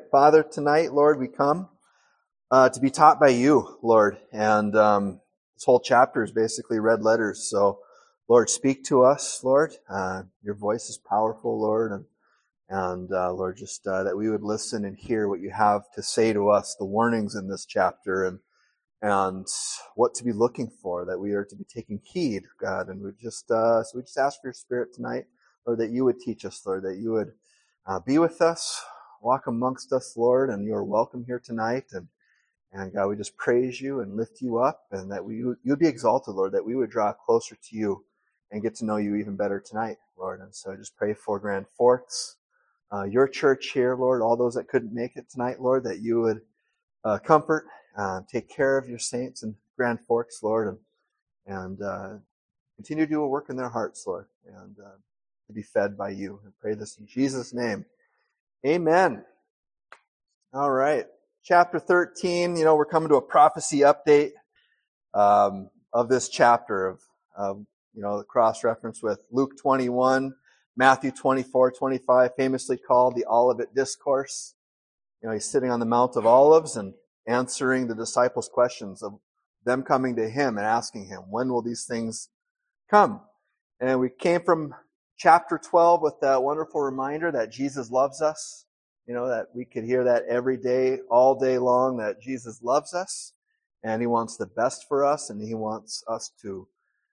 Father, tonight, Lord, we come to be taught by you, Lord. And this whole chapter is basically red letters. So, Lord, speak to us, Lord. Your voice is powerful, Lord. And Lord, just that we would listen and hear what you have to say to us, the warnings in this chapter, and what to be looking for, that we are to be taking heed, God. And so we just ask for your Spirit tonight, Lord, that you would teach us, Lord, that you would be with us, walk amongst us, Lord, and you are welcome here tonight. And God, we just praise you and lift you up, and that you'd be exalted, Lord, that we would draw closer to you and get to know you even better tonight, Lord. And so I just pray for Grand Forks, your church here, Lord, all those that couldn't make it tonight, Lord, that you would comfort, take care of your saints in Grand Forks, Lord, and continue to do a work in their hearts, Lord, and to be fed by you. I pray this in Jesus' name. Amen. All right. Chapter 13, we're coming to a prophecy update of this chapter of the cross-reference with Luke 21, Matthew 24:25, famously called the Olivet Discourse. He's sitting on the Mount of Olives and answering the disciples' questions of them coming to him and asking him, when will these things come? And we came from chapter 12 with that wonderful reminder that Jesus loves us. That we could hear that every day, all day long, that Jesus loves us and he wants the best for us, and he wants us to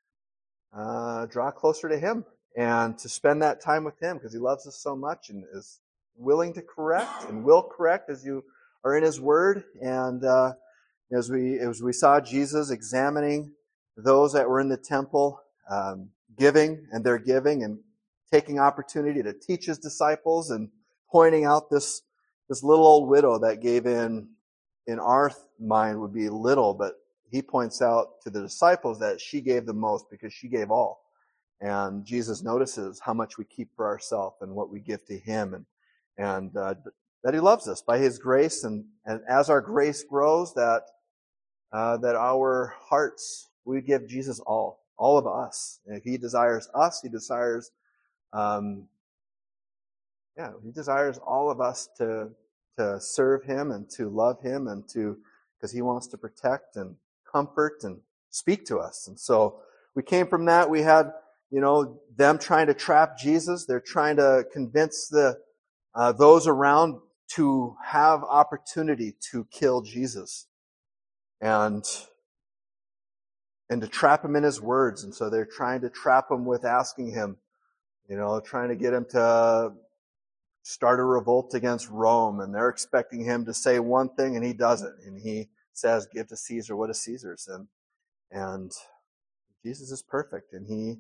draw closer to him and to spend that time with him because he loves us so much and is willing to correct and will correct as you are in his word. And as we saw Jesus examining those that were in the temple, giving and taking opportunity to teach his disciples, and pointing out this little old widow that gave in our mind would be little, but he points out to the disciples that she gave the most because she gave all. And Jesus notices how much we keep for ourselves and what we give to him, and that he loves us by his grace, and as our grace grows, that our hearts, we give Jesus all of us. And if he desires us, he desires he desires all of us to serve him and to love him, and because he wants to protect and comfort and speak to us. And so we came from that. We had, them trying to trap Jesus. They're trying to convince those around to have opportunity to kill Jesus and to trap him in his words. And so they're trying to trap him with asking him, trying to get him to start a revolt against Rome, and they're expecting him to say one thing and he doesn't, and he says, give to Caesar what is Caesar's. And Jesus is perfect, and he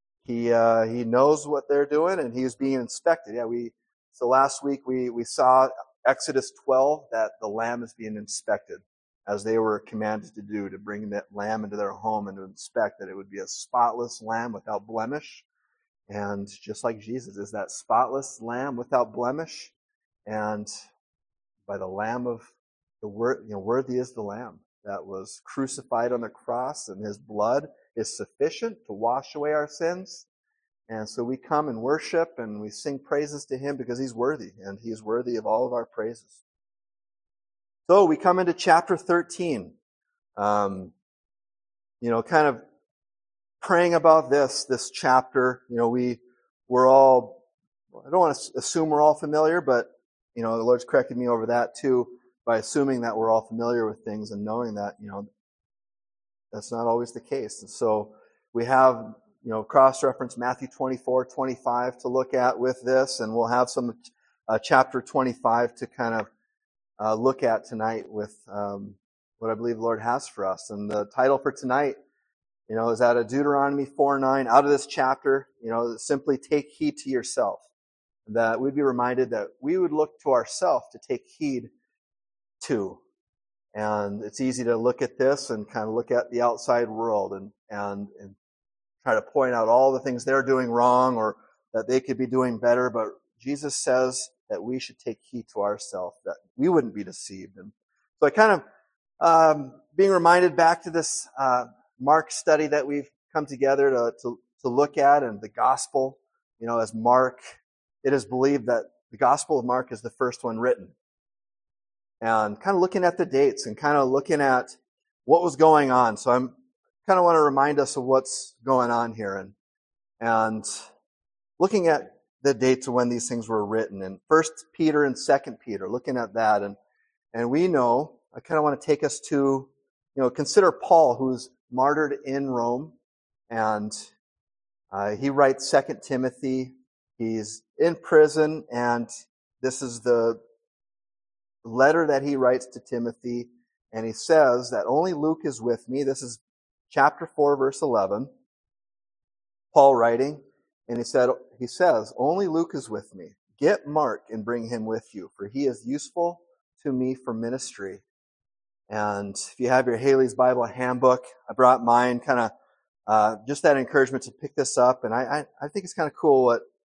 knows what they're doing, and he's being inspected. So last week we saw Exodus 12, that the lamb is being inspected as they were commanded to do, to bring that lamb into their home and to inspect that it would be a spotless lamb without blemish. And just like Jesus is that spotless lamb without blemish, and by the Lamb of the word, worthy is the Lamb that was crucified on the cross, and his blood is sufficient to wash away our sins. And so we come and worship and we sing praises to him because he's worthy, and he is worthy of all of our praises. So we come into chapter 13, kind of praying about this chapter. We're all, I don't want to assume we're all familiar, but, the Lord's corrected me over that too, by assuming that we're all familiar with things and knowing that, that's not always the case. And so we have, cross-reference Matthew 24:25 to look at with this, and we'll have some chapter 25 to kind of look at tonight with what I believe the Lord has for us. And the title for tonight, is out of Deuteronomy 4:9, out of this chapter, simply take heed to yourself. That we'd be reminded that we would look to ourselves to take heed to. And it's easy to look at this and kind of look at the outside world and try to point out all the things they're doing wrong or that they could be doing better. But Jesus says that we should take heed to ourselves, that we wouldn't be deceived. And so I kind of being reminded back to this Mark study that we've come together to look at, and the gospel, as Mark, it is believed that the Gospel of Mark is the first one written. and kind of looking at the dates and kind of looking at what was going on. So I'm kind of want to remind us of what's going on here and looking at the dates of when these things were written, and First Peter and Second Peter, looking at that, and we know, I kind of want to take us to, consider Paul, who's martyred in Rome, and he writes Second Timothy. He's in prison, and this is the letter that he writes to Timothy, and he says that only Luke is with me. This is chapter 4, verse 11. Paul writing, and he says, only Luke is with me. Get Mark and bring him with you, for he is useful to me for ministry. And if you have your Haley's Bible handbook, I brought mine, kind of just that encouragement to pick this up. And I think it's kind of cool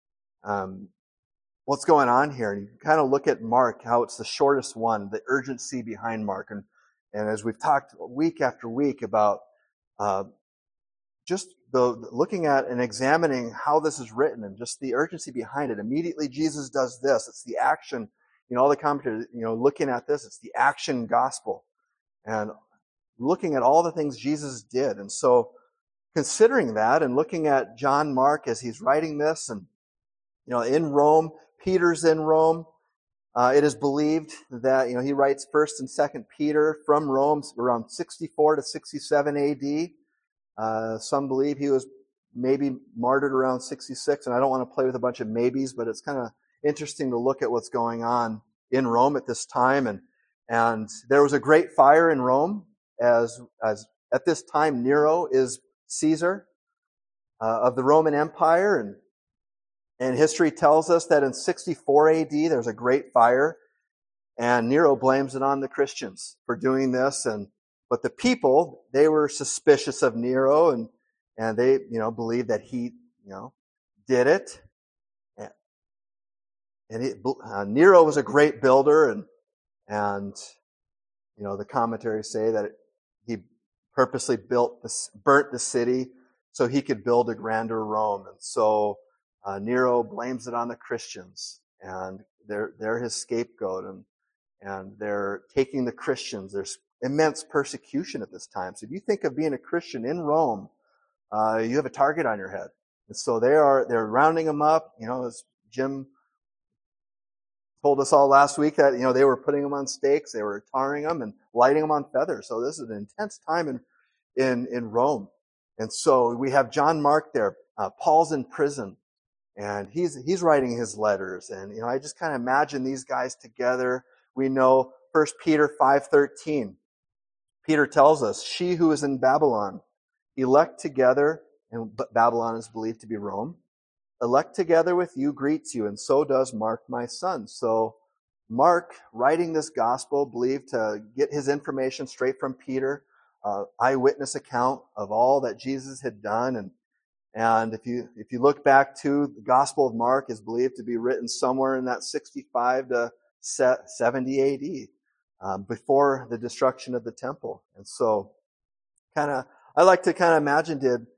what's going on here. And you can kind of look at Mark, how it's the shortest one, the urgency behind Mark. And as we've talked week after week about just looking at and examining how this is written and just the urgency behind it. Immediately Jesus does this. It's the action, all the commentators, looking at this, it's the action gospel. And looking at all the things Jesus did. And so considering that and looking at John Mark as he's writing this, and in Rome, Peter's in Rome. It is believed that he writes First and Second Peter from Rome around 64 to 67 A.D. Some believe he was maybe martyred around 66, and I don't want to play with a bunch of maybes, but it's kind of interesting to look at what's going on in Rome at this time. And there was a great fire in Rome, as at this time Nero is Caesar of the Roman Empire, and history tells us that in 64 A.D. there's a great fire, and Nero blames it on the Christians for doing this. But the people, they were suspicious of Nero, and they believed that he did it. And Nero was a great builder, and the commentaries say that he purposely burnt the city so he could build a grander Rome. And so Nero blames it on the Christians, and they're his scapegoat, and they're taking the Christians. There's immense persecution at this time. So if you think of being a Christian in Rome, you have a target on your head. And so they're rounding them up, as Jim told us all last week, that they were putting them on stakes, they were tarring them and lighting them on feathers. So this is an intense time in Rome. And so we have John Mark there. Paul's in prison, and he's writing his letters. And I just kind of imagine these guys together. We know 1 Peter 5:13. Peter tells us, she who is in Babylon, elect together, and Babylon is believed to be Rome, elect together with you, greets you, and so does Mark, my son. So Mark, writing this gospel, believed to get his information straight from Peter, eyewitness account of all that Jesus had done. And if you look back to the Gospel of Mark, is believed to be written somewhere in that 65 to 70 A.D., before the destruction of the temple. And so I like to kind of imagine,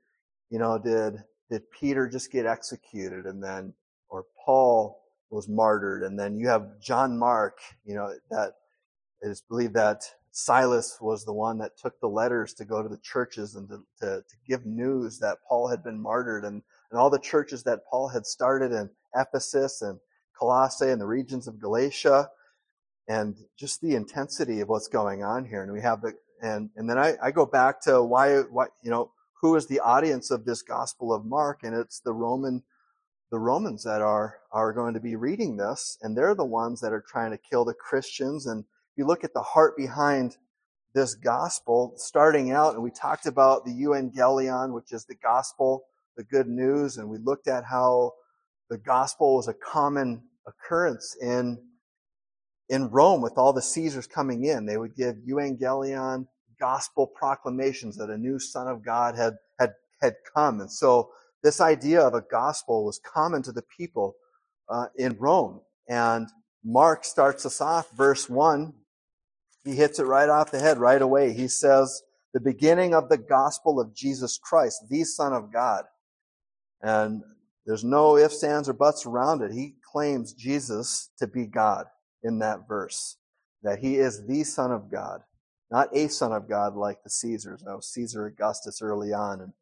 did Peter just get executed, and then, or Paul was martyred, and then you have John Mark, that it is believed that Silas was the one that took the letters to go to the churches and to give news that Paul had been martyred, and all the churches that Paul had started in Ephesus and Colossae and the regions of Galatia, and just the intensity of what's going on here. And we have and then I go back to why who is the audience of this Gospel of Mark, and it's the Romans that are going to be reading this, and they're the ones that are trying to kill the Christians. And you look at the heart behind this gospel, starting out, and we talked about the euangelion, which is the gospel, the good news, and we looked at how the gospel was a common occurrence in Rome with all the Caesars coming in. They would give euangelion, gospel proclamations that a new Son of God had come. And so this idea of a gospel was common to the people in Rome. And Mark starts us off, verse 1. He hits it right off the head right away. He says, the beginning of the gospel of Jesus Christ, the Son of God. And there's no ifs, ands, or buts around it. He claims Jesus to be God in that verse. that he is the Son of God, not a son of God like the Caesars. No, Caesar Augustus early on,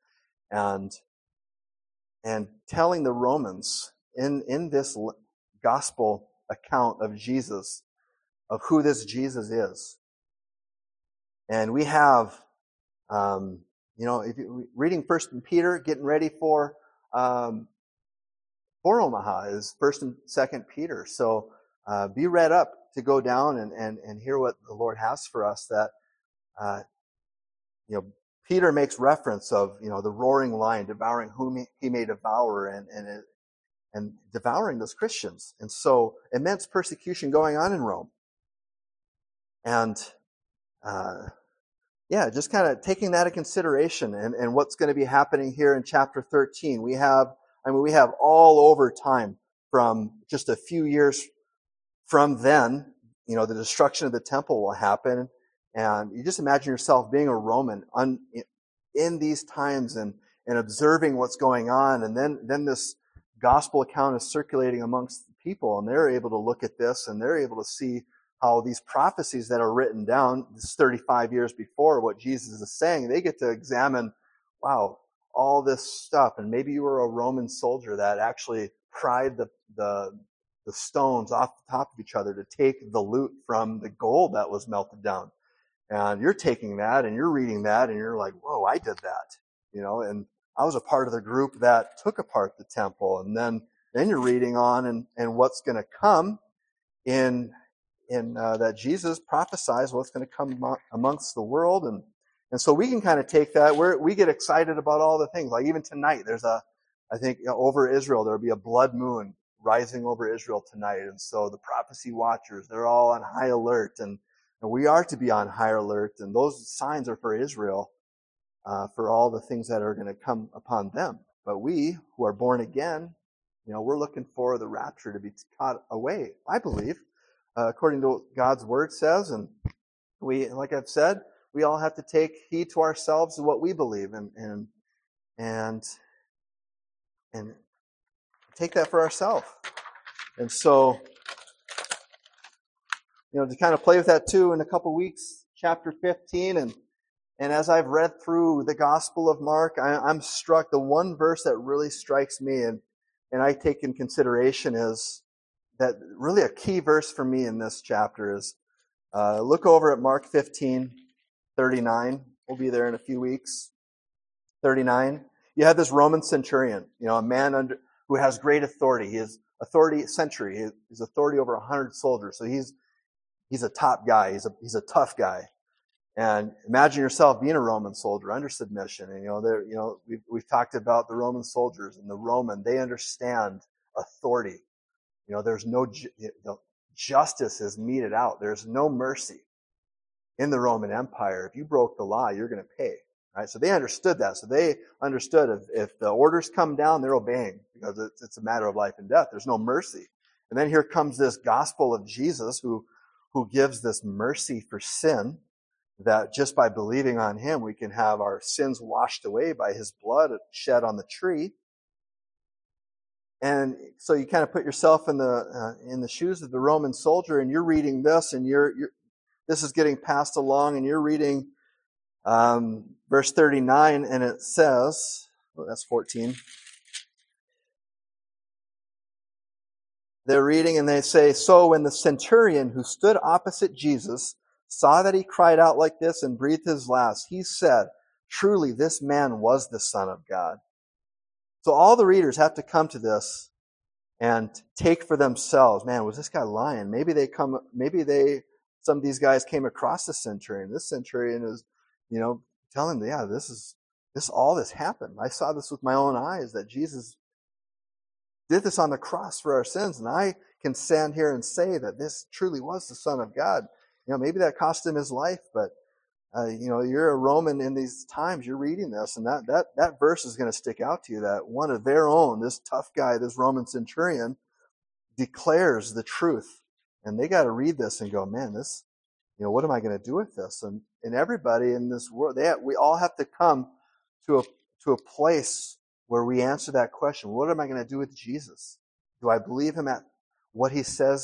and telling the Romans in this gospel account of Jesus, of who this Jesus is. And we have, if you're reading First Peter, getting ready for Omaha is First and Second Peter. So be read up to go down and hear what the Lord has for us. That Peter makes reference of the roaring lion devouring whom he may devour, and devouring those Christians. And so immense persecution going on in Rome. And just kind of taking that into consideration and what's going to be happening here in chapter 13. We have all over time from just a few years from then, the destruction of the temple will happen. And you just imagine yourself being a Roman in these times and observing what's going on. And then this gospel account is circulating amongst the people, and they're able to look at this and they're able to see how these prophecies that are written down, this 35 years before what Jesus is saying, they get to examine, wow, all this stuff. And maybe you were a Roman soldier that actually pried the stones off the top of each other to take the loot from the gold that was melted down. And you're taking that and you're reading that and you're like, whoa, I did that. And I was a part of the group that took apart the temple. And then you're reading on and what's going to come in that Jesus prophesies what's going to come amongst the world. And so we can kind of take that, we get excited about all the things. Like even tonight, there's I think over Israel, there'll be a blood moon rising over Israel tonight. And so the prophecy watchers, they're all on high alert. And we are to be on high alert. And those signs are for Israel, for all the things that are going to come upon them. But we who are born again, we're looking for the rapture to be caught away, I believe, according to what God's word says. And we, like I've said, we all have to take heed to ourselves of what we believe and take that for ourselves. And so, to kind of play with that too in a couple weeks, chapter 15, and as I've read through the Gospel of Mark, I'm struck. The one verse that really strikes me and I take in consideration is that really a key verse for me in this chapter is look over at Mark 15:39. We'll be there in a few weeks. 39. You have this Roman centurion, a man who has great authority. He has authority century. He's authority over 100 soldiers. So he's a top guy. He's a tough guy. And imagine yourself being a Roman soldier under submission. And we've talked about the Roman soldiers and they understand authority. There's no justice is meted out. There's no mercy in the Roman Empire. If you broke the law, you're going to pay. Right? So they understood that. So they understood if the orders come down, they're obeying because it's a matter of life and death. There's no mercy. And then here comes this gospel of Jesus who gives this mercy for sin, that just by believing on him, we can have our sins washed away by his blood shed on the tree. And so you kind of put yourself in the shoes of the Roman soldier, and you're reading this, and this is getting passed along, and you're reading verse 39, and it says, that's 14. They're reading, and they say, "So when the centurion who stood opposite Jesus saw that he cried out like this and breathed his last, he said, 'Truly, this man was the Son of God.'" So all the readers have to come to this and take for themselves, man, was this guy lying? Maybe some of these guys came across the centurion. This centurion is, telling them, yeah, all this happened. I saw this with my own eyes, that Jesus did this on the cross for our sins. And I can stand here and say that this truly was the Son of God. Maybe that cost him his life, but you're a Roman in these times, you're reading this, and that verse is going to stick out to you, that one of their own, this tough guy, this Roman centurion, declares the truth. And they got to read this and go, man, this, what am I going to do with this? And everybody in this world, we all have to come to a place where we answer that question. What am I going to do with Jesus? Do I believe him at what he says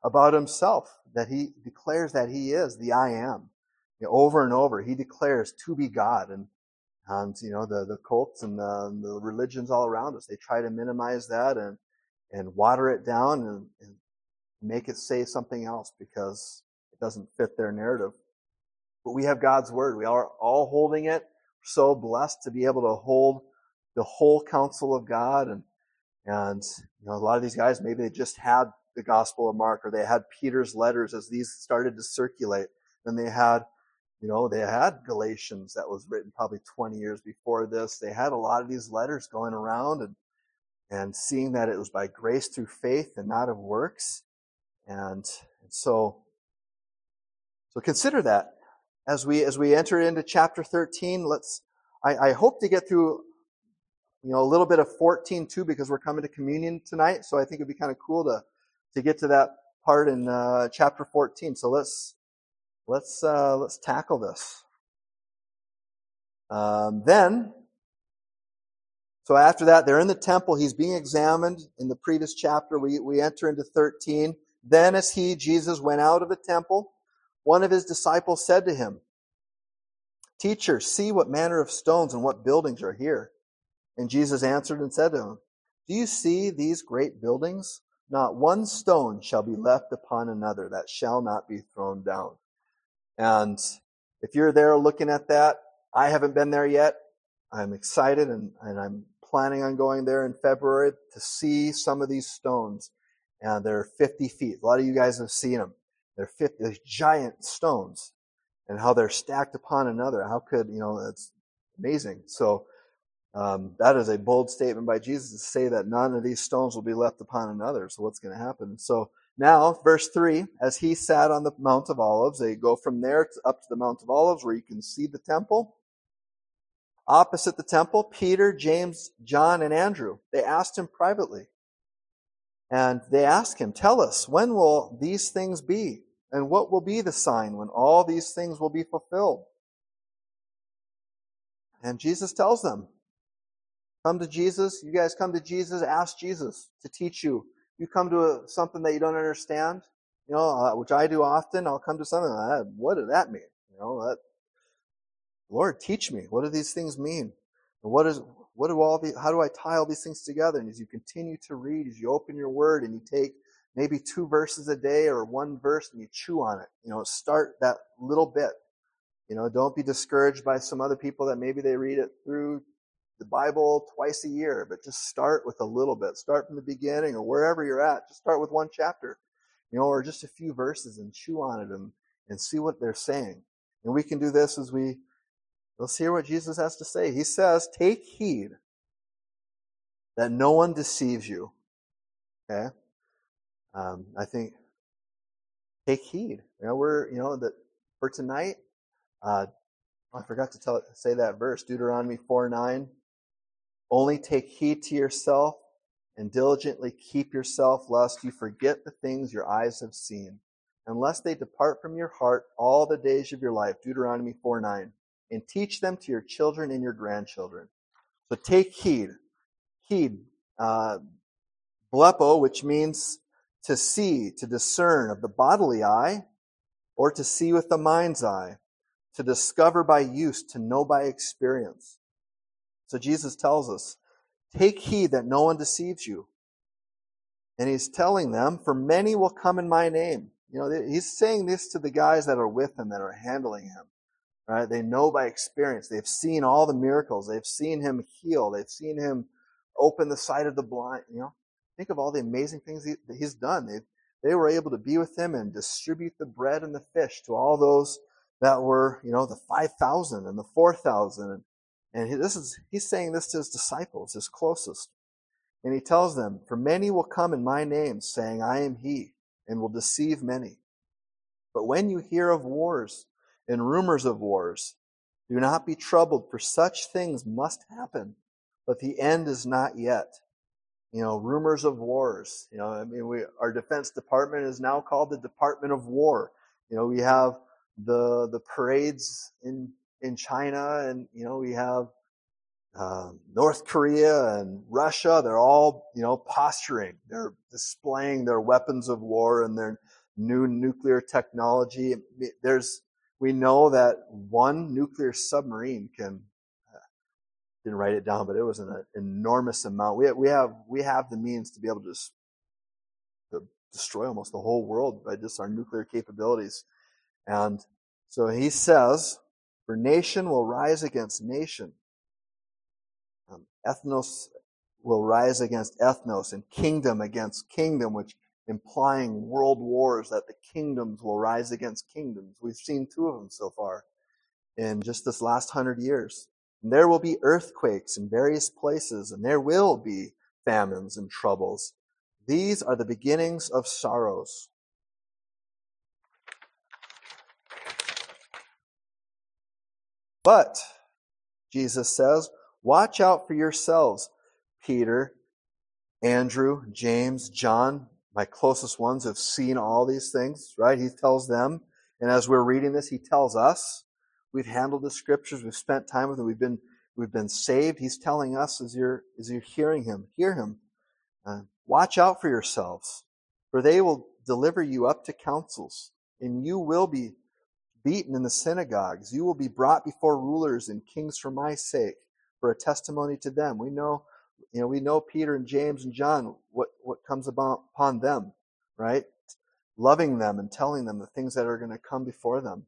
about himself, that he declares that he is the I am. Over and over, he declares to be God. And the cults and the religions all around us, they try to minimize that and water it down and make it say something else because it doesn't fit their narrative. But we have God's word. We are all holding it. We're so blessed to be able to hold the whole counsel of God. And a lot of these guys, maybe they just had the Gospel of Mark, or they had Peter's letters as these started to circulate. Then they had Galatians that was written probably 20 years before this. They had a lot of these letters going around and seeing that it was by grace through faith and not of works. And so consider that as we enter into chapter 13. I hope to get through a little bit of 14 too, because we're coming to communion tonight. So I think it'd be kind of cool to get to that part in chapter 14. So let's tackle this. So after that, they're in the temple. He's being examined. In the previous chapter, we enter into 13. Then as Jesus, went out of the temple, one of his disciples said to him, "Teacher, see what manner of stones and what buildings are here." And Jesus answered and said to him, "Do you see these great buildings? Not one stone shall be left upon another that shall not be thrown down." And if you're there looking at that, I haven't been there yet. I'm excited and I'm planning on going there in February to see some of these stones. And they're 50 feet. A lot of you guys have seen them. They're giant stones, and how they're stacked upon another. How could, that's amazing. So that is a bold statement by Jesus to say that none of these stones will be left upon another. So what's going to happen? So now, verse 3, as he sat on the Mount of Olives, they go from there up to the Mount of Olives where you can see the temple. Opposite the temple, Peter, James, John, and Andrew, they asked him privately. And they asked him, "Tell us, when will these things be? And what will be the sign when all these things will be fulfilled?" And Jesus tells them, come to Jesus. You guys come to Jesus, ask Jesus to teach you. You come to something that you don't understand, which I do often. I'll come to something like that. What does that mean? Lord, teach me. What do these things mean? And how do I tie all these things together? And as you continue to read, as you open your word and you take maybe 2 verses a day or 1 verse and you chew on it, start that little bit. Don't be discouraged by some other people that maybe they read it through the Bible twice a year, but just start with a little bit. Start from the beginning or wherever you're at. Just start with 1 chapter, or just a few verses and chew on it and see what they're saying. And we can do this as let's hear what Jesus has to say. He says, "Take heed that no one deceives you." Okay? I think, take heed. That for tonight, I forgot to say that verse, Deuteronomy 4:9. "Only take heed to yourself and diligently keep yourself, lest you forget the things your eyes have seen, unless they depart from your heart all the days of your life." Deuteronomy 4:9. "And teach them to your children and your grandchildren." So take heed. Heed. Blepo, which means to see, to discern of the bodily eye, or to see with the mind's eye, to discover by use, to know by experience. So Jesus tells us, take heed that no one deceives you. And he's telling them, "For many will come in my name." He's saying this to the guys that are with him, that are handling him. Right? They know by experience. They've seen all the miracles. They've seen him heal. They've seen him open the sight of the blind. Think of all the amazing things that he's done. They were able to be with him and distribute the bread and the fish to all those that were, the 5,000 and the 4,000. And he's saying this to his disciples, his closest. And he tells them, "For many will come in my name, saying, 'I am he,' and will deceive many. But when you hear of wars and rumors of wars, do not be troubled, for such things must happen, but the end is not yet." Rumors of wars. Our Defense Department is now called the Department of War. We have the parades in China, and we have North Korea and Russia. They're all posturing. They're displaying their weapons of war, and new nuclear technology. We know that one nuclear submarine didn't write it down, but it was an enormous amount. We have the means to be able to destroy almost the whole world by just our nuclear capabilities. And so he says, for nation will rise against nation. Ethnos will rise against ethnos, and kingdom against kingdom, which implying world wars, that the kingdoms will rise against kingdoms. We've seen 2 of them so far in just this last 100 years. And there will be earthquakes in various places, and there will be famines and troubles. These are the beginnings of sorrows. But, Jesus says, watch out for yourselves. Peter, Andrew, James, John, my closest ones have seen all these things, right? He tells them, and as we're reading this, he tells us. We've handled the scriptures, we've spent time with him, we've been saved. He's telling us as you're hearing him, hear him. Watch out for yourselves, for they will deliver you up to councils, and you will be beaten in the synagogues. You will be brought before rulers and kings for my sake, for a testimony to them. We know Peter and James and John, what comes upon them, right? Loving them and telling them the things that are going to come before them.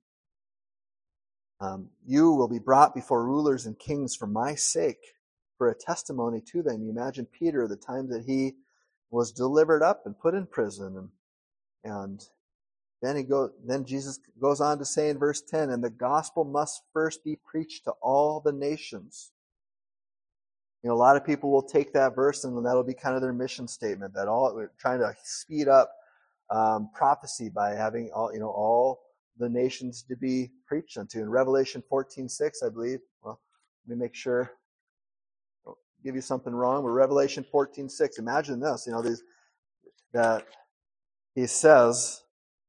You will be brought before rulers and kings for my sake, for a testimony to them. You imagine Peter, the time that he was delivered up and put in prison, and then Jesus goes on to say in verse 10, and the gospel must first be preached to all the nations. A lot of people will take that verse and that'll be kind of their mission statement, that we're trying to speed up prophecy by having all the nations to be preached unto. In Revelation 14:6, I believe. Well, let me make sure I don't give you something wrong. But Revelation 14:6. Imagine this. That he says,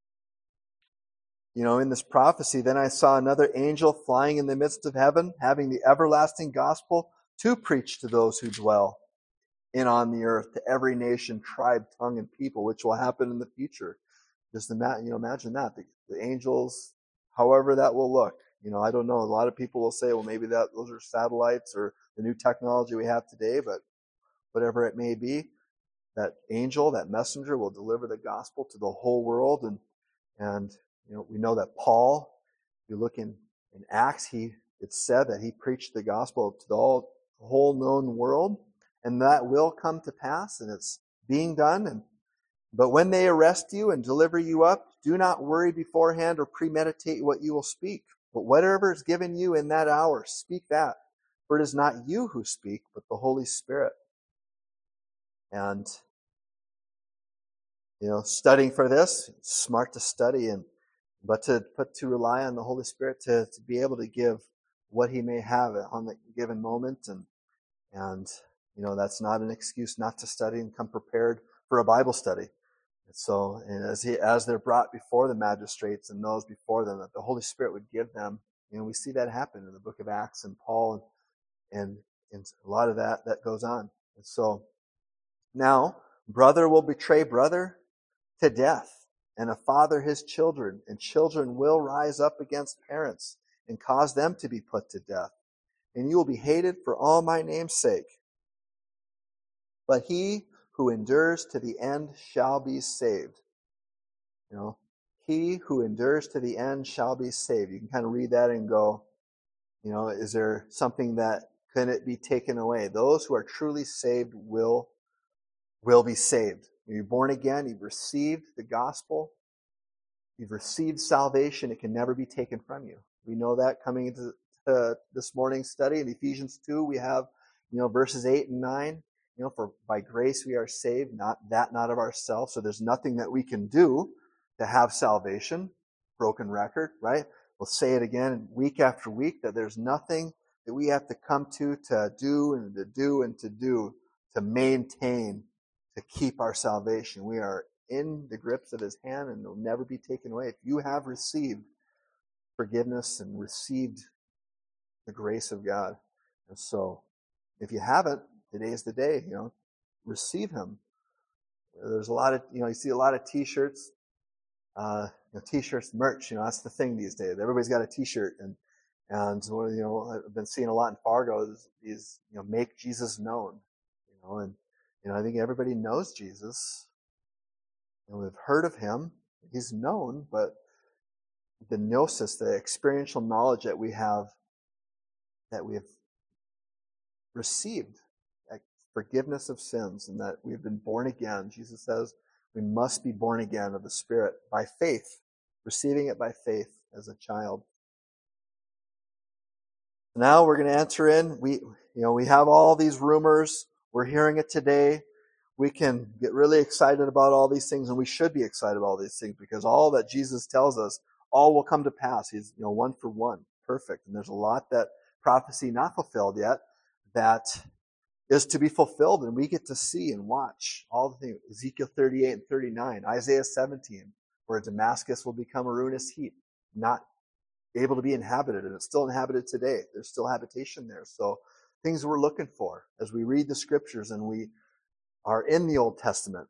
in this prophecy, then I saw another angel flying in the midst of heaven, having the everlasting gospel to preach to those who dwell in on the earth, to every nation, tribe, tongue, and people, which will happen in the future. Just imagine that. The angels, however that will look. I don't know. A lot of people will say, well, maybe those are satellites or the new technology we have today, but whatever it may be, that angel, that messenger will deliver the gospel to the whole world. And we know that Paul, if you look in Acts, it's said that he preached the gospel to the whole known world, and that will come to pass, and it's being done. But when they arrest you and deliver you up, do not worry beforehand or premeditate what you will speak. But whatever is given you in that hour, speak that. For it is not you who speak, but the Holy Spirit. And, studying for this, it's smart to study, but to rely on the Holy Spirit to be able to give what he may have on the given moment. And that's not an excuse not to study and come prepared for a Bible study. And as they're brought before the magistrates and those before them, that the Holy Spirit would give them, we see that happen in the book of Acts and Paul and a lot of that goes on. And so now, brother will betray brother to death, and a father his children, and children will rise up against parents and cause them to be put to death. And you will be hated for all my name's sake. But he who endures to the end shall be saved. He who endures to the end shall be saved. You can kind of read that and go, is there something that can it be taken away? Those who are truly saved will be saved. You're born again, you've received the gospel, you've received salvation, it can never be taken from you. We know that coming into this morning's study in Ephesians 2, we have, verses 8 and 9, for by grace we are saved, not of ourselves. So there's nothing that we can do to have salvation. Broken record, right? We'll say it again week after week, that there's nothing that we have to come to do and to do and to do to maintain, to keep our salvation. We are in the grips of his hand and it will never be taken away. If you have received forgiveness and received the grace of God. And so if you haven't, today's the day, receive him. There's a lot of, you see a lot of t-shirts. T-shirts, merch. That's the thing these days. Everybody's got a T-shirt, and I've been seeing a lot in Fargo is these make Jesus known. And I think everybody knows Jesus. We've heard of him. He's known, but the gnosis, the experiential knowledge that we have received, like forgiveness of sins, and that we've been born again. Jesus says we must be born again of the Spirit by faith, receiving it by faith as a child. Now we're going to enter in. We have all these rumors. We're hearing it today. We can get really excited about all these things, and we should be excited about all these things because all that Jesus tells us, all will come to pass. He's one for one, perfect. And there's a lot that prophecy not fulfilled yet that is to be fulfilled, and we get to see and watch all the things. Ezekiel 38 and 39, Isaiah 17, where Damascus will become a ruinous heap, not able to be inhabited, and it's still inhabited today. There's still habitation there. So things we're looking for as we read the scriptures and we are in the Old Testament.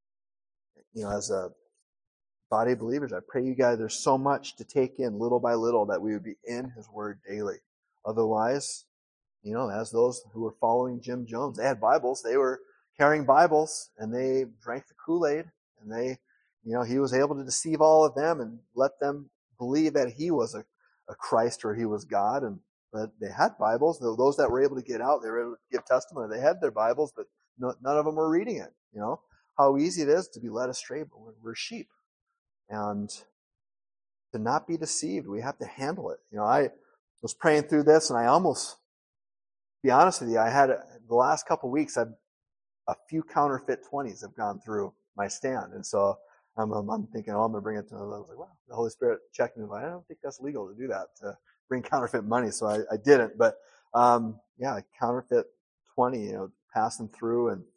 As a body of believers, I pray you guys, there's so much to take in little by little that we would be in his word daily. Otherwise, as those who were following Jim Jones, they had Bibles, they were carrying Bibles, and they drank the Kool-Aid, and they, he was able to deceive all of them and let them believe that he was a Christ or he was God. But they had Bibles. Those that were able to get out, they were able to give testimony. They had their Bibles, but none of them were reading it. How easy it is to be led astray, but we're sheep. And to not be deceived, we have to handle it. I was praying through this, and I almost, to be honest with you, I had the last couple of weeks, a few counterfeit 20s have gone through my stand. And so I'm thinking, I'm going to bring it to, I was like, wow, the Holy Spirit checked me. I don't think that's legal to do that, to bring counterfeit money. So I didn't. But counterfeit 20, passing through, and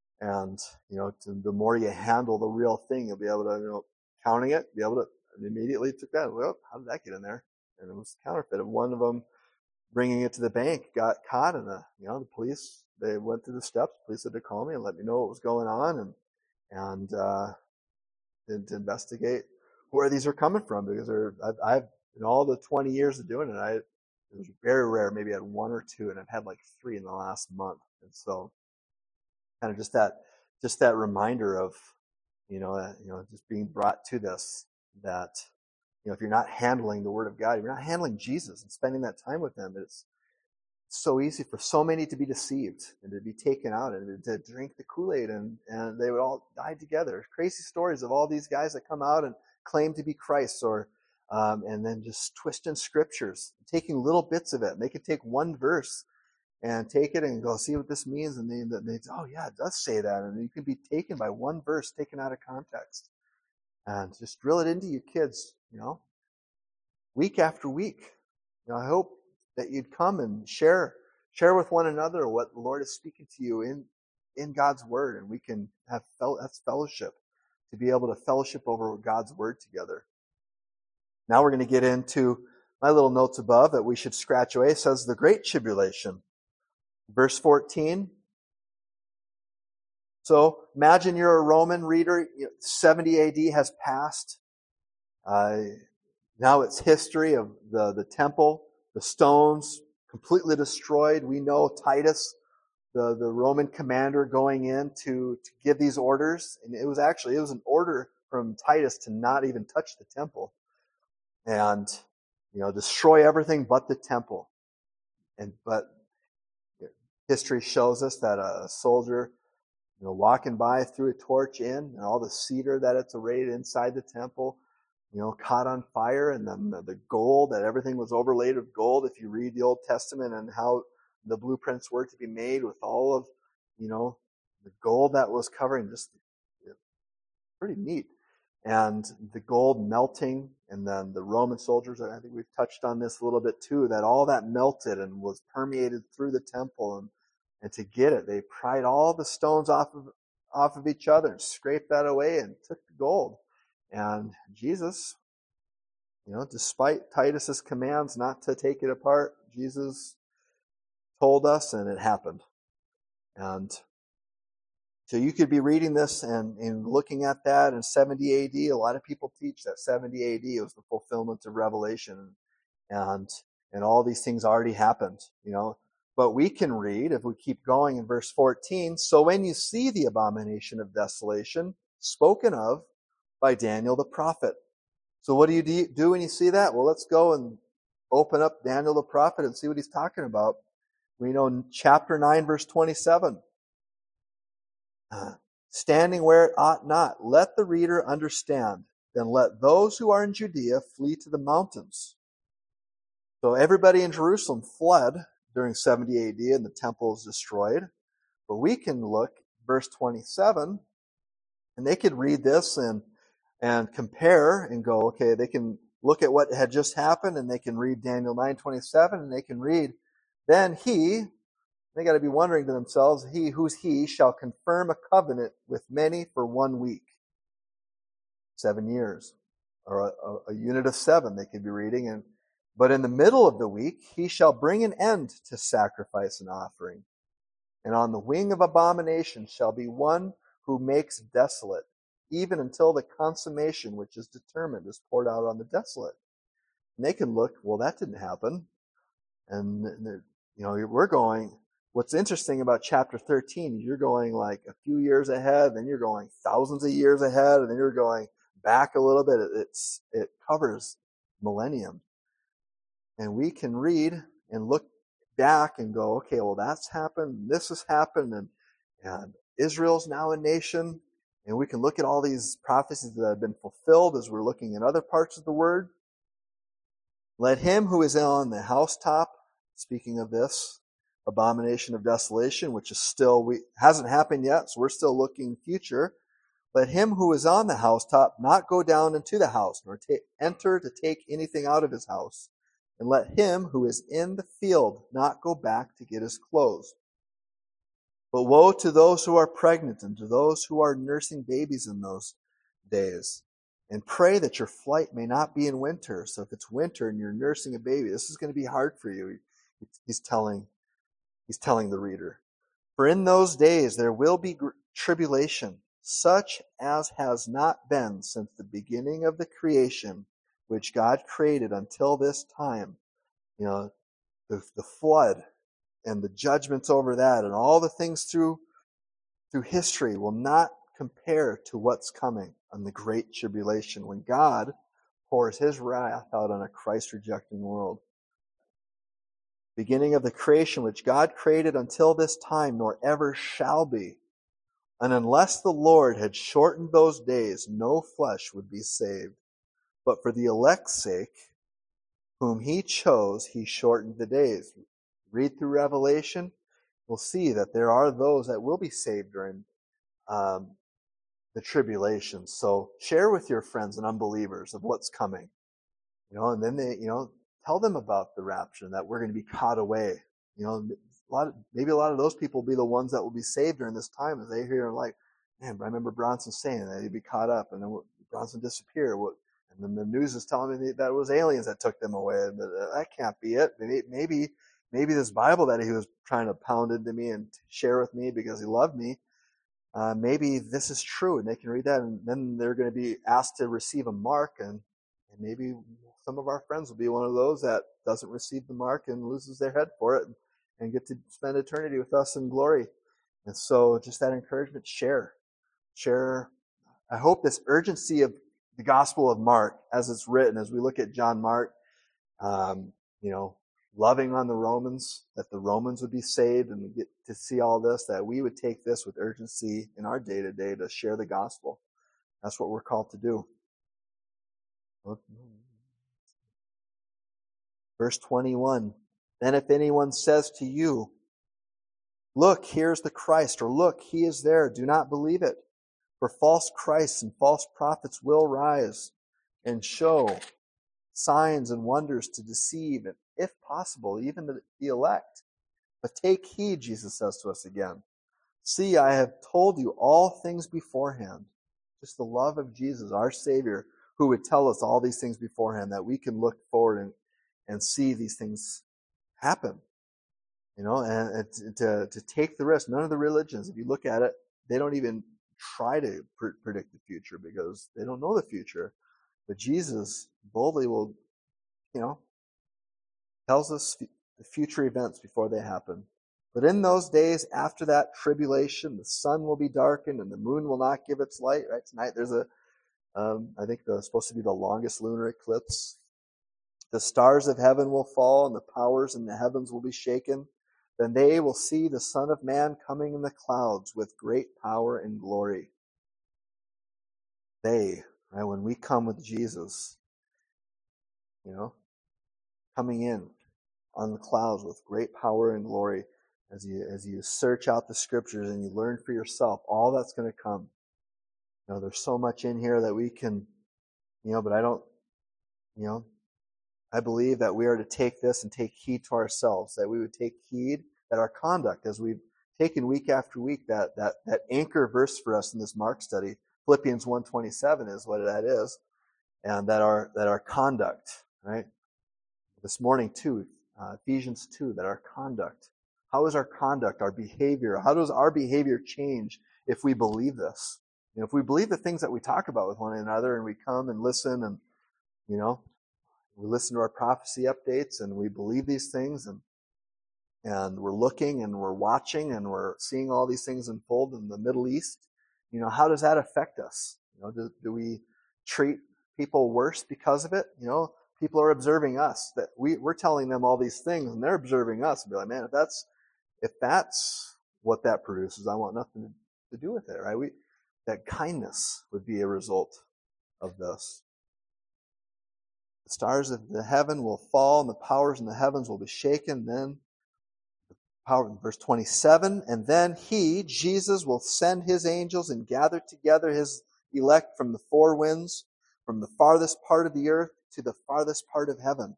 the more you handle the real thing, you'll be able to, counting it, be able to, and immediately took that. Well, how did that get in there? And it was counterfeit. And one of them, bringing it to the bank, got caught, and the police, they went through the steps. The police had to call me and let me know what was going on, and to investigate where these are coming from, because I've in all the 20 years of doing it, it was very rare. Maybe I had one or two, and I've had like 3 in the last month. And so, kind of just that reminder of, just being brought to this, that if you're not handling the Word of God, if you're not handling Jesus and spending that time with Him, it's so easy for so many to be deceived and to be taken out and to drink the Kool-Aid, and they would all die together. Crazy stories of all these guys that come out and claim to be Christ, or and then just twisting scriptures, taking little bits of it. They could take one verse and take it and go, see what this means, and they say, oh yeah, it does say that, and you can be taken by one verse taken out of context, and just drill it into your kids, week after week. I hope that you'd come and share with one another what the Lord is speaking to you in God's Word, and we can have that's fellowship, to be able to fellowship over God's Word together. Now we're going to get into my little notes above that we should scratch away. It says the Great Tribulation. Verse 14. So imagine you're a Roman reader. 70 AD has passed. Now it's history of the temple, the stones completely destroyed. We know Titus, the Roman commander, going in to give these orders. And it was an order from Titus to not even touch the temple. And, destroy everything but the temple. But history shows us that a soldier, walking by, threw a torch in, and all the cedar that it's arrayed inside the temple, caught on fire, and then the gold, that everything was overlaid with gold. If you read the Old Testament and how the blueprints were to be made with all of, the gold that was covering, just pretty neat. And the gold melting, and then the Roman soldiers, I think we've touched on this a little bit too, that all that melted and was permeated through the temple, and to get it, they pried all the stones off of each other and scraped that away and took the gold. And Jesus, despite Titus's commands not to take it apart, Jesus told us, and it happened. And So you could be reading this and looking at that in 70 AD. A lot of people teach that 70 AD was the fulfillment of Revelation, and all these things already happened, But we can read, if we keep going in verse 14, so when you see the abomination of desolation spoken of by Daniel the prophet. So what do you do when you see that? Well, let's go and open up Daniel the prophet and see what he's talking about. We know in chapter 9, verse 27. Standing where it ought not, let the reader understand. Then let those who are in Judea flee to the mountains. So everybody in Jerusalem fled during 70 AD and the temple was destroyed. But we can look, verse 27, and they could read this and compare and go, okay, they can look at what had just happened and they can read Daniel 9:27 and they can read, then they got to be wondering to themselves, he shall confirm a covenant with many for 1 week. 7 years. Or a unit of 7 they could be reading. But in the middle of the week, he shall bring an end to sacrifice and offering. And on the wing of abomination shall be one who makes desolate, even until the consummation which is determined is poured out on the desolate. And they can look, well, that didn't happen. And, we're going, what's interesting about chapter 13 is you're going like a few years ahead, then you're going thousands of years ahead, and then you're going back a little bit. It covers millennium. And we can read and look back and go, okay, well, that's happened, this has happened, and Israel's now a nation. And we can look at all these prophecies that have been fulfilled as we're looking at other parts of the Word. Let him who is on the housetop, speaking of this, abomination of desolation, which is hasn't happened yet, so we're still looking future. Let him who is on the housetop not go down into the house, nor enter to take anything out of his house. And let him who is in the field not go back to get his clothes. But woe to those who are pregnant and to those who are nursing babies in those days. And pray that your flight may not be in winter. So if it's winter and you're nursing a baby, this is going to be hard for you. He's telling the reader. For in those days there will be tribulation, such as has not been since the beginning of the creation, which God created until this time. The flood and the judgments over that and all the things through history will not compare to what's coming on the great tribulation when God pours his wrath out on a Christ-rejecting world. Beginning of the creation which God created until this time, nor ever shall be. And unless the Lord had shortened those days, no flesh would be saved. But for the elect's sake, whom he chose, he shortened the days. Read through Revelation, we'll see that there are those that will be saved during the tribulation. So share with your friends and unbelievers of what's coming. And then they, tell them about the rapture and that we're going to be caught away. Maybe a lot of those people will be the ones that will be saved during this time as they hear like, man, I remember Bronson saying that he'd be caught up and then Bronson disappear. And then the news is telling me that it was aliens that took them away. And that can't be it. Maybe this Bible that he was trying to pound into me and share with me because he loved me, maybe this is true. And they can read that. And then they're going to be asked to receive a mark. And maybe some of our friends will be one of those that doesn't receive the mark and loses their head for it and get to spend eternity with us in glory. And so just that encouragement, share. I hope this urgency of the Gospel of Mark, as it's written, as we look at John Mark, loving on the Romans, that the Romans would be saved and we get to see all this, that we would take this with urgency in our day-to-day to share the gospel. That's what we're called to do. Verse 21, then if anyone says to you, look, here's the Christ, or look, he is there, do not believe it. For false Christs and false prophets will rise and show signs and wonders to deceive, and if possible, even the elect. But take heed, Jesus says to us again. See, I have told you all things beforehand. Just the love of Jesus, our Savior, who would tell us all these things beforehand, that we can look forward and see these things happen. And to take the risk. None of the religions, if you look at it, they don't even try to predict the future because they don't know the future. But Jesus boldly will, tells us the future events before they happen. But in those days after that tribulation, the sun will be darkened and the moon will not give its light. Right tonight, there's I think it's supposed to be the longest lunar eclipse. The stars of heaven will fall and the powers in the heavens will be shaken. Then they will see the Son of Man coming in the clouds with great power and glory. When we come with Jesus, coming in on the clouds with great power and glory, as you search out the scriptures and you learn for yourself all that's going to come. There's so much in here that we can, but I don't, I believe that we are to take this and take heed to ourselves, that we would take heed that our conduct, as we've taken week after week, that anchor verse for us in this Mark study, Philippians 1:27 is what that is, and that our conduct, right? This morning too, Ephesians 2, that our conduct, how is our conduct, our behavior, how does our behavior change if we believe this? If we believe the things that we talk about with one another and we come and listen and, we listen to our prophecy updates and we believe these things and we're looking and we're watching and we're seeing all these things unfold in the Middle East, how does that affect us? Do we treat people worse because of it? People are observing us, that we're telling them all these things and they're observing us and be like, man, if that's what that produces, I want nothing to do with it, right? That kindness would be a result of this. The stars of the heaven will fall and the powers in the heavens will be shaken. Then, verse 27, and then he, Jesus, will send his angels and gather together his elect from the four winds, from the farthest part of the earth to the farthest part of heaven.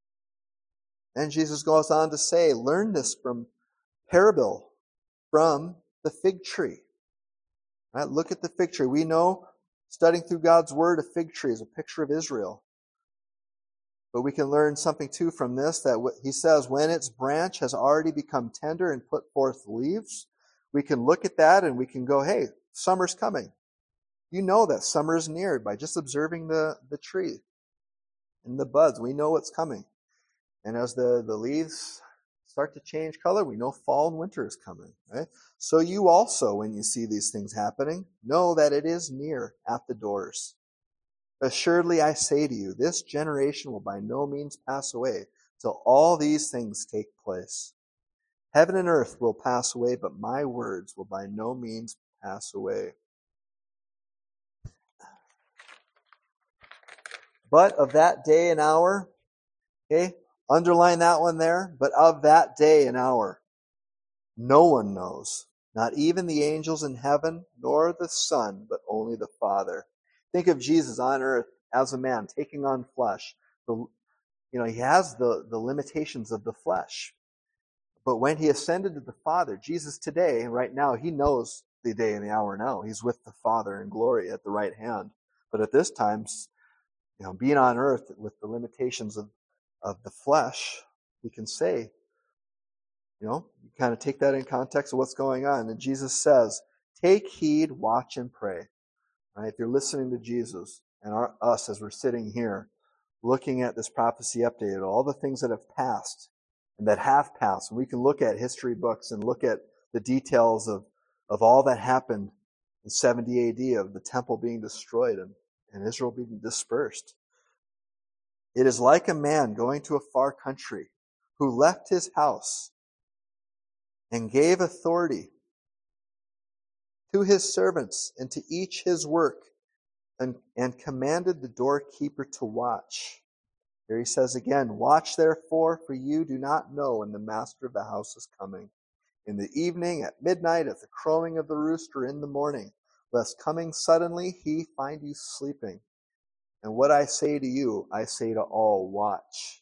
And Jesus goes on to say, learn this from parable, from the fig tree. Right? Look at the fig tree. We know, studying through God's word, a fig tree is a picture of Israel. But we can learn something too from this, that he says, when its branch has already become tender and put forth leaves, we can look at that and we can go, hey, summer's coming. You know that summer is near by just observing the tree and the buds. We know what's coming. And as the leaves start to change color, we know fall and winter is coming. Right? So you also, when you see these things happening, know that it is near at the doors. Assuredly, I say to you, this generation will by no means pass away till all these things take place. Heaven and earth will pass away, but my words will by no means pass away. But of that day and hour, okay, underline that one there, but of that day and hour, no one knows, not even the angels in heaven, nor the Son, but only the Father. Think of Jesus on earth as a man, taking on flesh. He has the limitations of the flesh. But when he ascended to the Father, Jesus today, right now, he knows the day and the hour now. He's with the Father in glory at the right hand. But at this time, being on earth with the limitations of the flesh, we can say, you kind of take that in context of what's going on. And Jesus says, take heed, watch, and pray. Right? If you're listening to Jesus and us as we're sitting here looking at this prophecy update, all the things that have passed and that have passed, and we can look at history books and look at the details of all that happened in 70 AD, of the temple being destroyed and Israel being dispersed. It is like a man going to a far country who left his house and gave authority to his servants and to each his work, and commanded the doorkeeper to watch. Here he says again, watch therefore, for you do not know when the master of the house is coming. In the evening, at midnight, at the crowing of the rooster, in the morning, lest coming suddenly he find you sleeping. And what I say to you, I say to all, watch.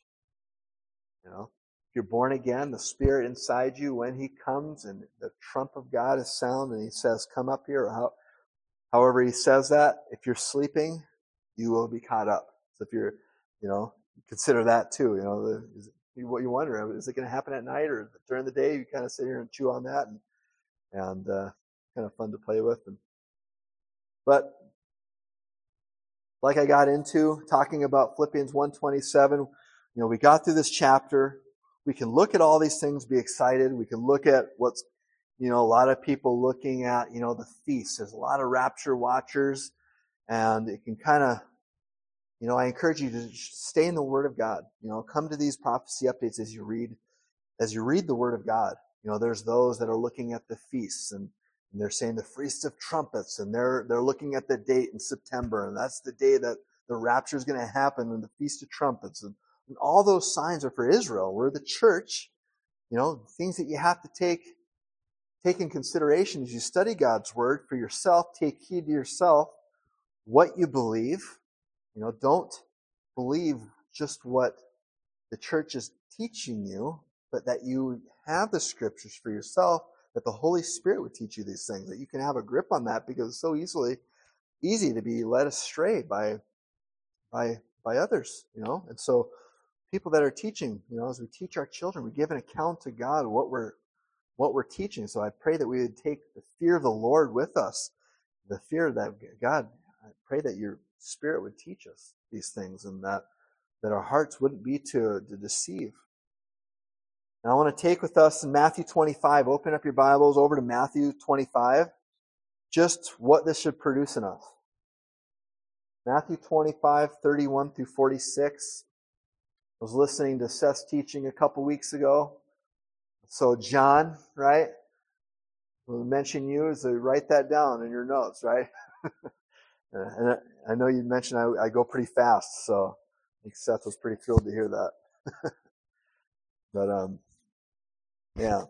If you're born again, the Spirit inside you, when he comes and the trump of God is sound and he says, come up here, or however he says that, if you're sleeping, you will be caught up. So if you're, consider that too. What you wonder, is it going to happen at night or during the day? You kind of sit here and chew on that. And kind of fun to play with. But like I got into talking about Philippians 1:27, we got through this chapter. We can look at all these things, be excited. We can look at what's, a lot of people looking at, the feast. There's a lot of rapture watchers, and it can kind of, I encourage you to stay in the Word of God. Come to these prophecy updates as you read the Word of God. There's those that are looking at the feasts, and they're saying the Feast of Trumpets, and they're looking at the date in September, and that's the day that the rapture is going to happen, and the Feast of Trumpets, and all those signs are for Israel. We're the church. Things that you have to take in consideration as you study God's Word for yourself. Take heed to yourself what you believe. Don't believe just what the church is teaching you, but that you have the Scriptures for yourself, that the Holy Spirit would teach you these things, that you can have a grip on that, because it's so easy to be led astray by others, And so people that are teaching, as we teach our children, we give an account to God of what we're teaching. So I pray that we would take the fear of the Lord with us, the fear that God, I pray that your Spirit would teach us these things, and that our hearts wouldn't be to deceive. And I want to take with us in Matthew 25, open up your Bibles over to Matthew 25, just what this should produce in us. Matthew 25, 31 through 46. I was listening to Seth's teaching a couple weeks ago. So John, right? We'll mention you, so write that down in your notes, right? And I know you mentioned I go pretty fast, so I think Seth was pretty thrilled to hear that. But yeah.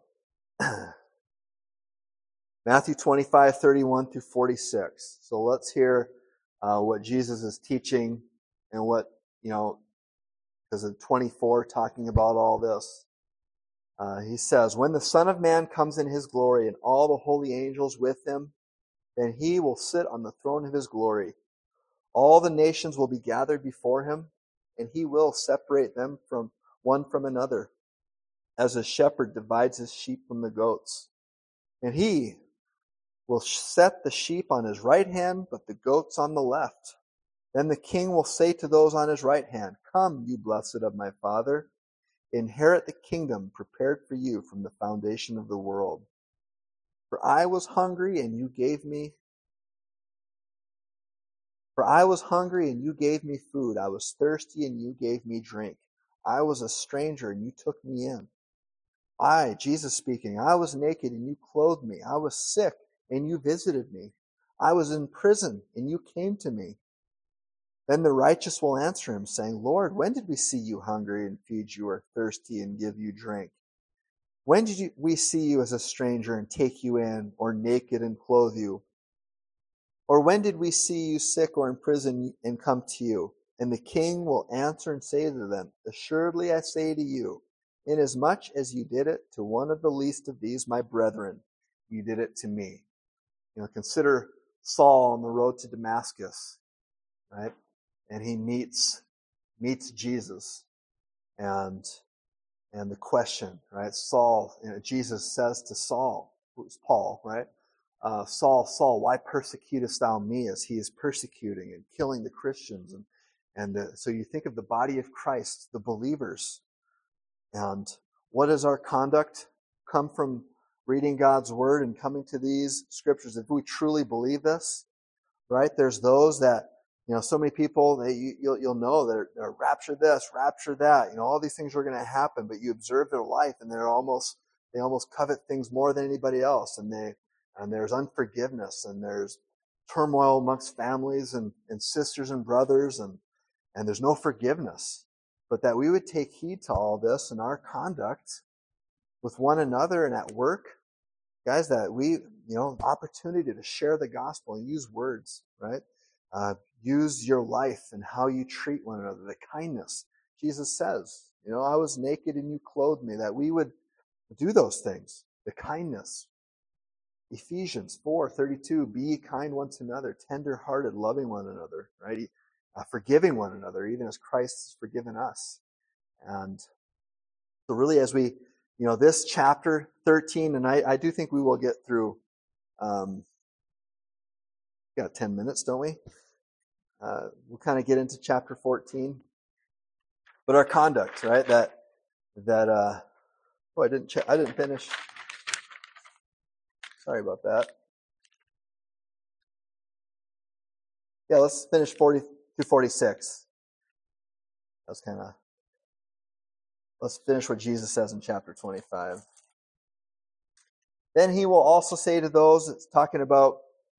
Matthew 25, 31 through 46. So let's hear what Jesus is teaching, and what, because in 24 talking about all this. He says, "When the Son of Man comes in his glory and all the holy angels with him, then he will sit on the throne of his glory. All the nations will be gathered before him, and he will separate them from one from another, as a shepherd divides his sheep from the goats. And he will set the sheep on his right hand, but the goats on the left. Then the king will say to those on his right hand, 'Come, you blessed of my Father, inherit the kingdom prepared for you from the foundation of the world. For I was hungry, and you gave me food. I was thirsty, and you gave me drink. I was a stranger, and you took me in. I, Jesus speaking, I was naked, and you clothed me. I was sick, and you visited me. I was in prison, and you came to me.' Then the righteous will answer him, saying, 'Lord, when did we see you hungry and feed you, or thirsty and give you drink? When did we see you as a stranger and take you in, or naked and clothe you? Or when did we see you sick or in prison and come to you?' And the king will answer and say to them, 'Assuredly I say to you, inasmuch as you did it to one of the least of these my brethren, you did it to me.'" Consider Saul on the road to Damascus, right? And he meets Jesus, and the question, right? Saul, Jesus says to Saul, who's Paul, right? "Saul, Saul, why persecutest thou me?" As he is persecuting and killing the Christians, so you think of the body of Christ, the believers, and what is our conduct? Come from reading God's Word and coming to these Scriptures. If we truly believe this, right? There's those that, so many people that you'll know that are rapture this, rapture that. All these things are going to happen, but you observe their life, and they almost covet things more than anybody else, and there's unforgiveness, and there's turmoil amongst families and sisters and brothers, and there's no forgiveness. But that we would take heed to all this in our conduct with one another and at work, guys, that we, opportunity to share the gospel and use words, right? Use your life and how you treat one another, the kindness. Jesus says, I was naked and you clothed me, that we would do those things, the kindness. Ephesians 4:32, be ye kind one to another, tender-hearted, loving one another, right? Forgiving one another, even as Christ has forgiven us. And so really, as we, this chapter 13, and I do think we will get through Got 10 minutes, don't we? We'll kind of get into chapter 14. But our conduct, right? I didn't finish. Sorry about that. Yeah, let's finish 40 through 46. Let's finish what Jesus says in chapter 25. Then he will also say to those, it's talking about,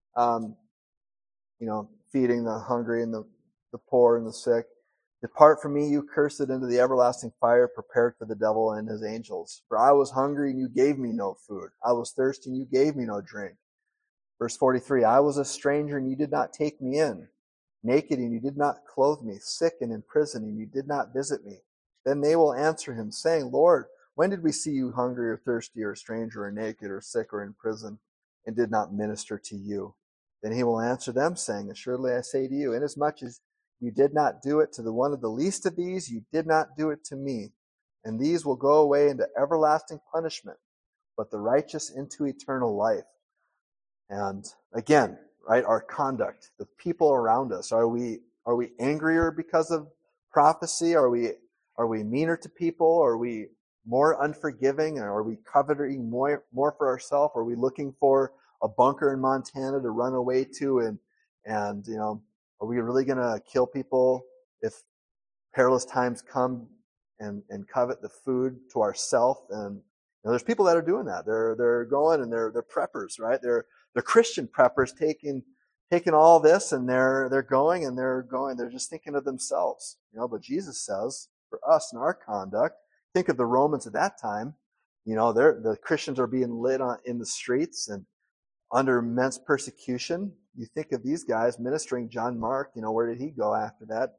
feeding the hungry and the poor and the sick, depart from me, you cursed, into the everlasting fire prepared for the devil and his angels. For I was hungry and you gave me no food. I was thirsty and you gave me no drink. Verse 43, I was a stranger and you did not take me in. Naked and you did not clothe me. Sick and in prison and you did not visit me. Then they will answer him, saying, Lord, when did we see you hungry or thirsty or a stranger or naked or sick or in prison and did not minister to you? Then he will answer them, saying, assuredly I say to you, inasmuch as you did not do it to the one of the least of these, you did not do it to me. And these will go away into everlasting punishment, but the righteous into eternal life. And again, right, our conduct, the people around us, are we angrier because of prophecy? Are we meaner to people? Are we more unforgiving? Or are we coveting more for ourselves? Are we looking for a bunker in Montana to run away to? And are we really going to kill people if perilous times come and covet the food to ourselves? And there's people that are doing that. They're going and they're preppers, right? They're Christian preppers taking all this and they're going. They're just thinking of themselves, But Jesus says for us in our conduct, think of the Romans at that time. The Christians are being lit in the streets and under immense persecution. You think of these guys ministering. John Mark, where did he go after that?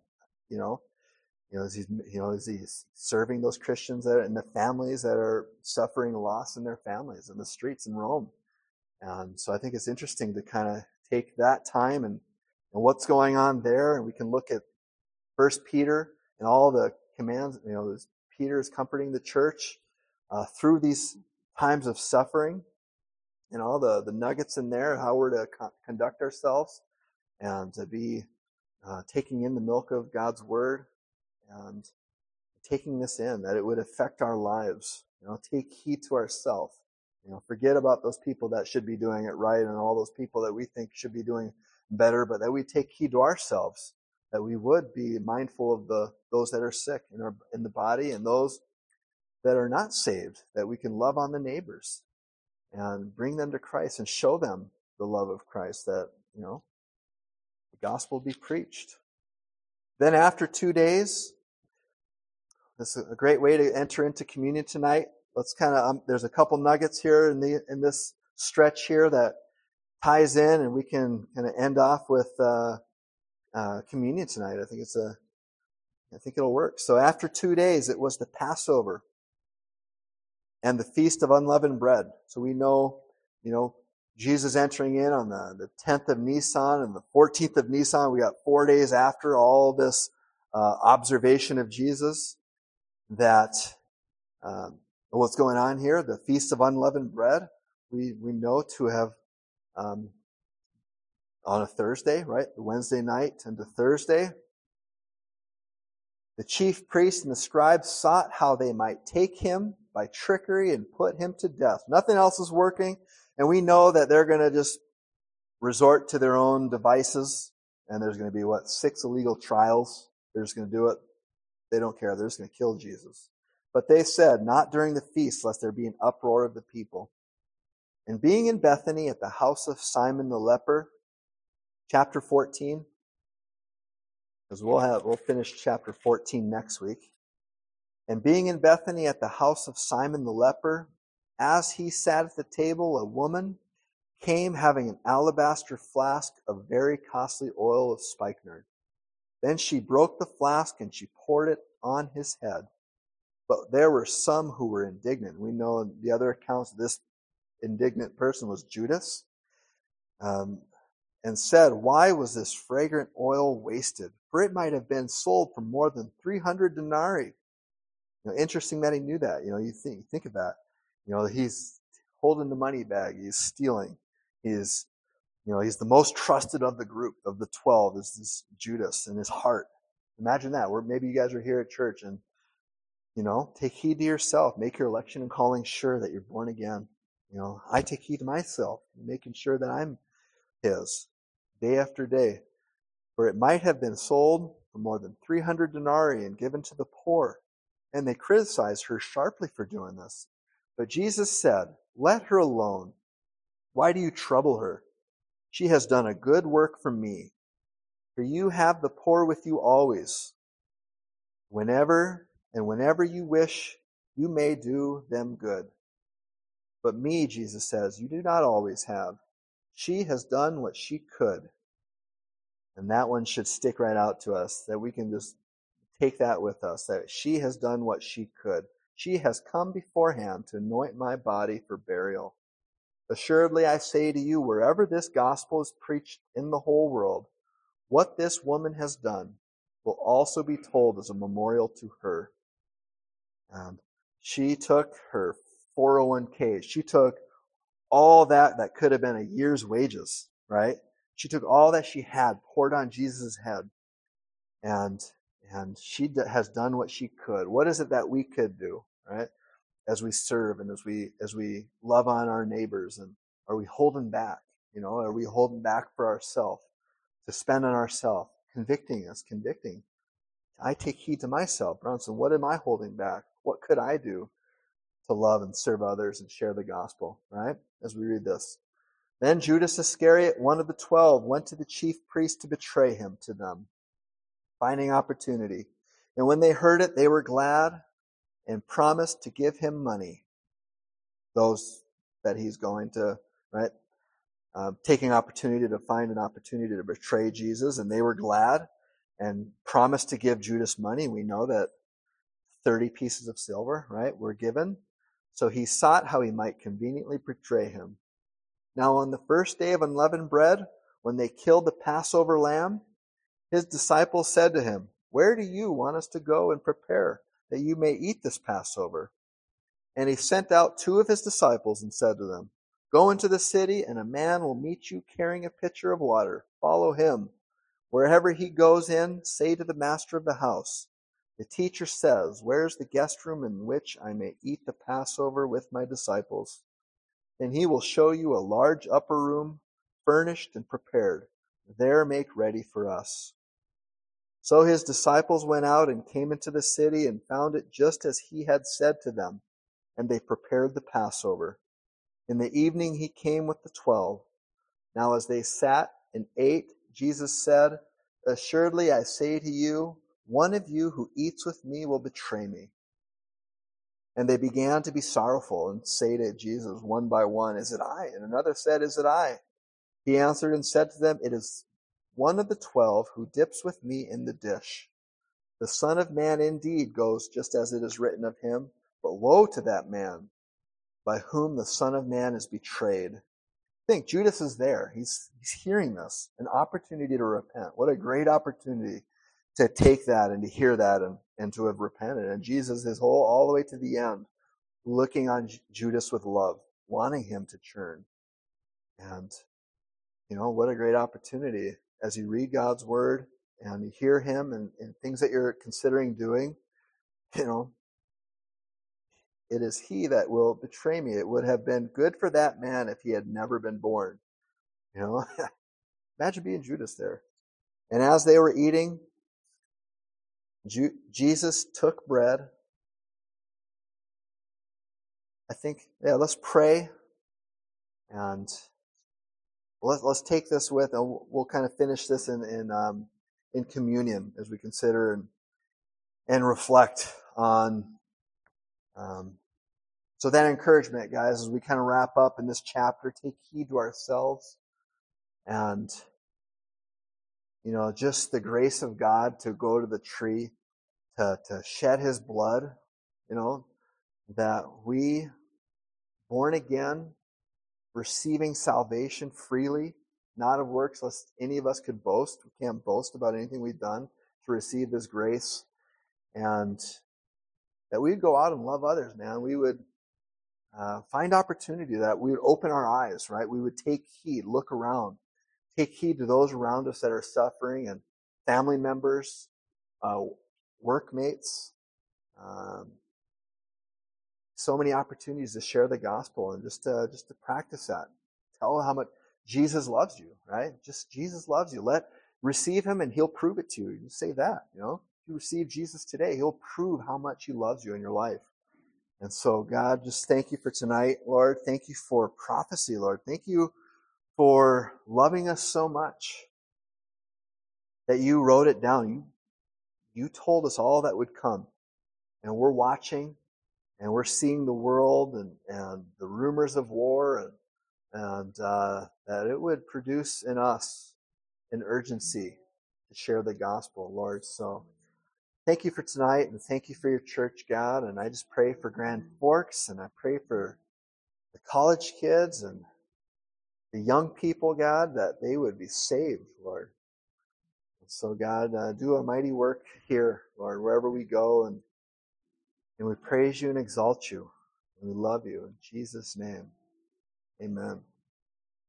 Is he serving those Christians and the families that are suffering loss in their families in the streets in Rome? And so I think it's interesting to kind of take that time and what's going on there, and we can look at First Peter and all the commands. Peter is comforting the church through these times of suffering, and all the nuggets in there, how we're to conduct ourselves and to be taking in the milk of God's word and taking this in, that it would affect our lives. Take heed to ourselves. Forget about those people that should be doing it right and all those people that we think should be doing better, but that we take heed to ourselves, that we would be mindful of those that are sick in the body and those that are not saved, that we can love on the neighbors and bring them to Christ and show them the love of Christ, that, the gospel be preached. Then after 2 days, this is a great way to enter into communion tonight. Let's there's a couple nuggets here in this stretch here that ties in, and we can kind of end off with communion tonight. I think it'll work. So after 2 days, it was the Passover and the Feast of Unleavened Bread. So we know, Jesus entering in on the 10th of Nisan and the 14th of Nisan. We got 4 days after all this observation of Jesus, that what's going on here, the Feast of Unleavened Bread, we know to have on a Thursday, right? The Wednesday night into Thursday. The chief priests and the scribes sought how they might take him by trickery and put him to death. Nothing else is working, and we know that they're going to just resort to their own devices, and there's going to be, 6 illegal trials. They're just going to do it. They don't care. They're just going to kill Jesus. But they said, not during the feast, lest there be an uproar of the people. And being in Bethany at the house of Simon the leper, chapter 14, because we'll finish chapter 14 next week. And being in Bethany at the house of Simon the leper, as he sat at the table, a woman came having an alabaster flask of very costly oil of spikenard. Then she broke the flask and she poured it on his head. But there were some who were indignant. We know the other accounts of this indignant person was Judas, and said, why was this fragrant oil wasted? For it might have been sold for more than 300 denarii. Interesting that he knew that. You think of that. He's holding the money bag. He's stealing. He's he's the most trusted of the group of the 12 is this Judas in his heart. Imagine that. Maybe you guys are here at church and take heed to yourself. Make your election and calling sure that you're born again. I take heed to myself, making sure that I'm his day after day. For it might have been sold for more than 300 denarii and given to the poor. And they criticized her sharply for doing this. But Jesus said, "Let her alone. Why do you trouble her? She has done a good work for me. For you have the poor with you always. Whenever you wish, you may do them good. But me," Jesus says, "you do not always have. She has done what she could." And that one should stick right out to us, that we can just take that with us, that she has done what she could. She has come beforehand to anoint my body for burial. Assuredly, I say to you, wherever this gospel is preached in the whole world, what this woman has done will also be told as a memorial to her. And she took her 401k. She took all that could have been a year's wages, right? She took all that she had, poured on Jesus' head, and she has done what she could. What is it that we could do, right? As we serve and as we love on our neighbors, and are we holding back? Are we holding back for ourselves to spend on ourselves? Convicting. I take heed to myself, Bronson. What am I holding back? What could I do to love and serve others and share the gospel, right? As we read this. Then Judas Iscariot, one of the 12, went to the chief priests to betray him to them, finding opportunity. And when they heard it, they were glad and promised to give him money. Those that he's going to, right? Taking opportunity to find an opportunity to betray Jesus, and they were glad and promised to give Judas money. We know that 30 pieces of silver, right, were given. So he sought how he might conveniently betray him. Now on the first day of unleavened bread, when they killed the Passover lamb, his disciples said to him, "Where do you want us to go and prepare that you may eat this Passover?" And he sent out 2 of his disciples and said to them, "Go into the city, and a man will meet you carrying a pitcher of water. Follow him. Wherever he goes in, say to the master of the house, 'The teacher says, where's the guest room in which I may eat the Passover with my disciples?' Then he will show you a large upper room, furnished and prepared. There make ready for us." So his disciples went out and came into the city and found it just as he had said to them, and they prepared the Passover. In the evening he came with the 12. Now as they sat and ate, Jesus said, "Assuredly I say to you, one of you who eats with me will betray me." And they began to be sorrowful and say to Jesus one by one, "Is it I?" And another said, "Is it I?" He answered and said to them, "It is one of the 12 who dips with me in the dish. The Son of Man indeed goes just as it is written of him, but woe to that man by whom the Son of Man is betrayed." Think, Judas is there. He's hearing this, an opportunity to repent. What a great opportunity to take that and to hear that and to have repented. And Jesus is all the way to the end, looking on Judas with love, wanting him to turn. And, what a great opportunity as you read God's word and you hear him and things that you're considering doing, it is he that will betray me. It would have been good for that man if he had never been born. Imagine being Judas there. And as they were eating, Jesus took bread. I think, let's pray. And let's take this with, and we'll kind of finish this in communion as we consider and reflect on. So that encouragement, guys, as we kind of wrap up in this chapter, take heed to ourselves and, just the grace of God to go to the tree, to shed his blood, that we, born again, receiving salvation freely, not of works, lest any of us could boast. We can't boast about anything we've done to receive this grace. And that we'd go out and love others, man. We would find opportunity that we would open our eyes, right? We would take heed, look around, take heed to those around us that are suffering, and family members, workmates. Um, so many opportunities to share the gospel and just to practice that. Tell how much Jesus loves you, right? Just Jesus loves you. Receive him and he'll prove it to you. You say that, you know. If you receive Jesus today, he'll prove how much he loves you in your life. And so, God, just thank you for tonight, Lord. Thank you for prophecy, Lord. Thank you for loving us so much that you wrote it down. You told us all that would come. And we're watching, and we're seeing the world and the rumors of war, and that it would produce in us an urgency to share the gospel, Lord. So thank you for tonight, and thank you for your church, God. And I just pray for Grand Forks, and I pray for the college kids and the young people, God, that they would be saved, Lord. And so, God, do a mighty work here, Lord, wherever we go, and we praise you and exalt you, and we love you. In Jesus' name, amen.